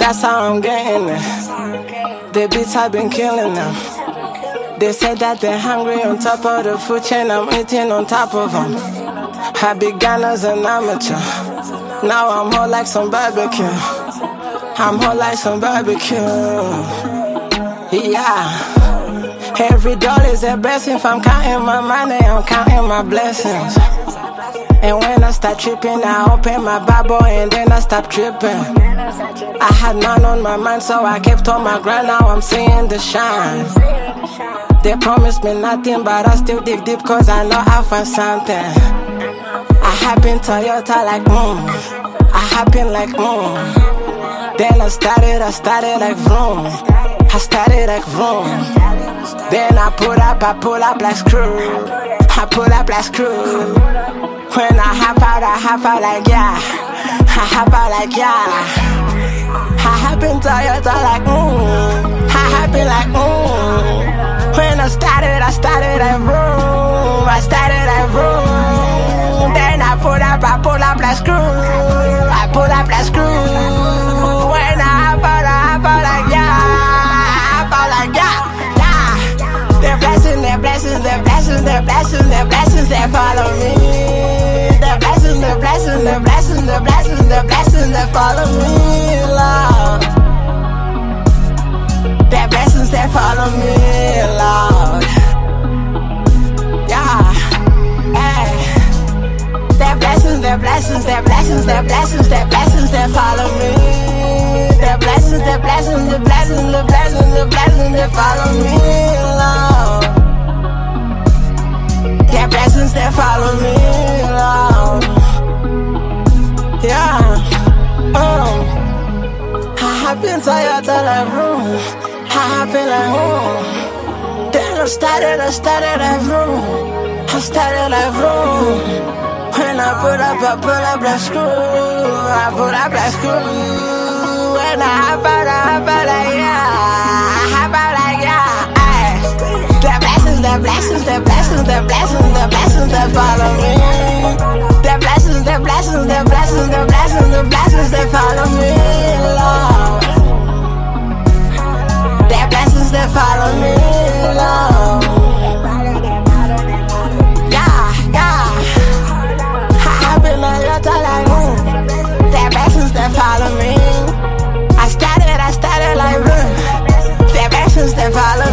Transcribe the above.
That's how I'm getting it. The beats have been killing them. They say that they're hungry on top of the food chain, I'm eating on top of them. I began as an amateur, now I'm more like some barbecue. I'm more like some barbecue. Yeah. Every dollar is a blessing. If I'm counting my money, I'm counting my blessings. And when I start tripping, I open my Bible and then I stop tripping. I had none on my mind, so I kept on my grind. Now I'm seeing the shine. They promised me nothing, but I still dig deep, cause I know I'll find something. I happen Toyota like I happen like Then I started like vroom. I started like vroom. Then I pull up like screw. I pull up like screw. When I hop out like yeah. I hop out like yeah. I happen Toyota like I happen like When I started like vroom. I started like vroom. Then I pull up like screw. I pull up like screw. When I hop out like yeah. I hop out like yeah. The blessings, the blessings, the blessings, the blessings, the blessings that follow me. The blessings, the blessings, the blessings, the blessings, the blessings that follow me, Lord. The blessings that follow me, Lord. Yeah, hey. The blessings, the blessings, the blessings, the blessings, the blessings that follow me. The blessings, the blessings, the blessings, the blessings, the blessings that follow me, Lord. The blessings that follow me, Lord. Yeah. I happen Toyota like vroom. I happen like Then I started like vroom. I started like vroom. When I pull up like screw. I pull up like screw. When I hop out like yeah. I hop out like yeah. Ay. The blessings, the blessings, the blessings, the blessings, the blessings that follow me. The blessings, the blessings, the blessings, the blessings, the blessings that follow me, Lord. The blessings that follow me, Lord. The blessings that follow me. I started like the blessings that follow